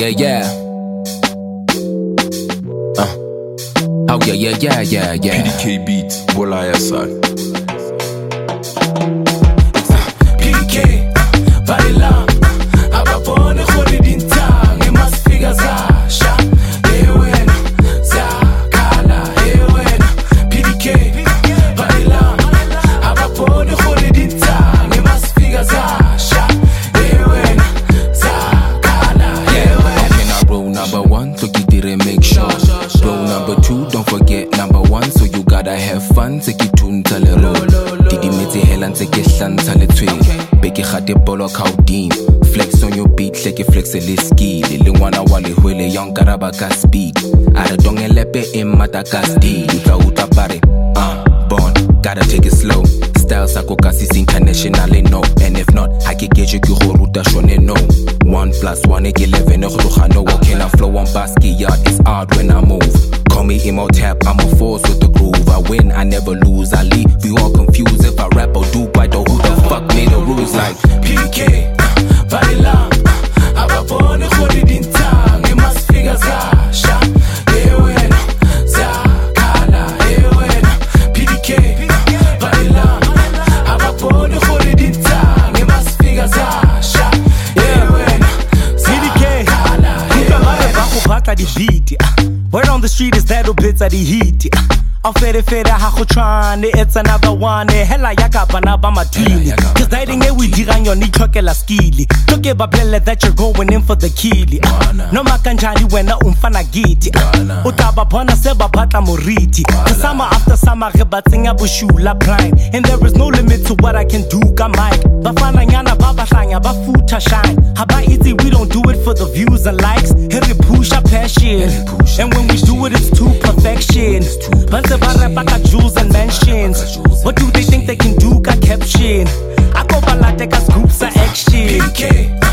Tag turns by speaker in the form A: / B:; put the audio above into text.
A: yeah. Oh yeah.
B: PDK beat, bola ya sal.
C: PDK, varela, abapone khori dintang, emasfika zasha, ewena, zakala, ewena. PDK, varela, abapone khori dintang, emasfika zasha, ewena, zakala, ewena.
A: Okay, now rule number 1, so you didn't make sure. Rule number 2, don't forget number 1, so you gotta have fun. Take it to Ntale Road. Didi mete hela ntseke hlantsa le twing. Beke khate bolo Caudine. Flex on your beat, like flex a skill. Le ngwana wa le hwele young karaba ka speed. Are dong elepe in Madagascar. Uta uta pare. Born, gotta take it slow. Style sako kasi internationally no. And if not, I can get you go ruta shone no. 1 + 1 = 11. No, walking I flow on basket yard. It's hard when I move. Call me emo tap, I'm a force with the groove. I win, I never lose. I leave you all confused if I rap or do. I don't who the fuck made the rules like
C: PDK, varela, abapone khori dintang, emasfika zasha, ewena, zakala, ewena. PDK, varela, abapone khori dintang, emasfika zasha, ewena.
D: PDK, uka mare ba go batla di beat. Word on the street is that bits at the heat. I'm fede ha go tshwane, it's another one. Hella yaka bana ba matwini. Cause dating it we dirang your need tlhokela skill. Toke ba plele that you're going in for the kill. No makanjani wena umfana giti. Utaba bona se ba batla moriti. Cause summer after summer re ba tsenga boshula prime. And there is no limit to what I can do ka mic. Bafana nyana ba bahlanya ba futa shine. Haba easy, we don't do it for the views and likes. Here we push our passion. And when we do it, it's to perfection. Banse ba rap ka jewels and mansions. What do they think they can do? Got caption. I go balate ka scoops of action.
C: PDK,